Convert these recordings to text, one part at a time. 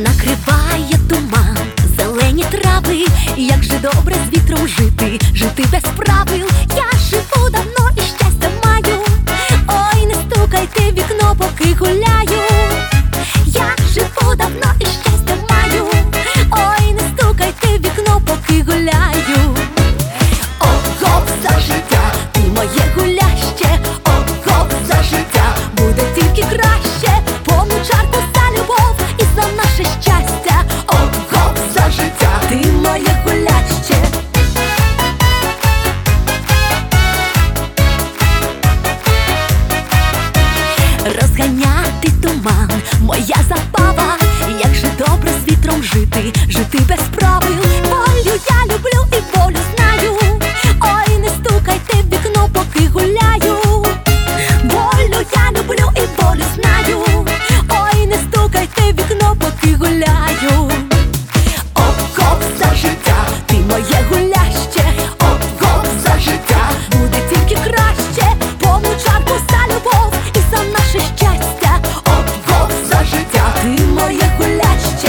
Накриває туман, зелені трави, як же добре з вітром жити, жити без правил. Я живу давно і щастя маю. Ой, не стукайте в вікно, поки гуляю. Я живу давно і щастя маю. Ой, не стукайте в вікно, поки гуляю. Ого, за життя, ти моє гуляще. Ого, за життя, буде тільки краще. Повну чарку за любов і за наше щастя. Ого, за життя, ти моє гуляще. Розганяти туман, моя забава. Як же добре з вітром жити, жити без правил. Волю я люблю і волю знаю. Ой, не стукайте в вікно, поки гуляю. Волю я люблю і волю знаю. Ой, не стукайте в вікно, поки гуляю. Ого, за життя, ти моє гуляще. Ого, за життя, буде тільки краще. Повну чарку за любов і за наше щастя. Ого, за життя, ти моє гуляще.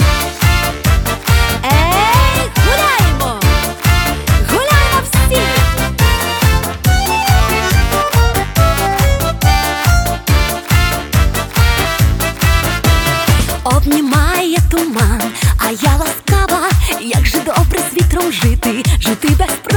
Ей, гуляємо! Гуляємо всі! Обнімає туман, а я ласкава. Як же добре з вітром жити, жити без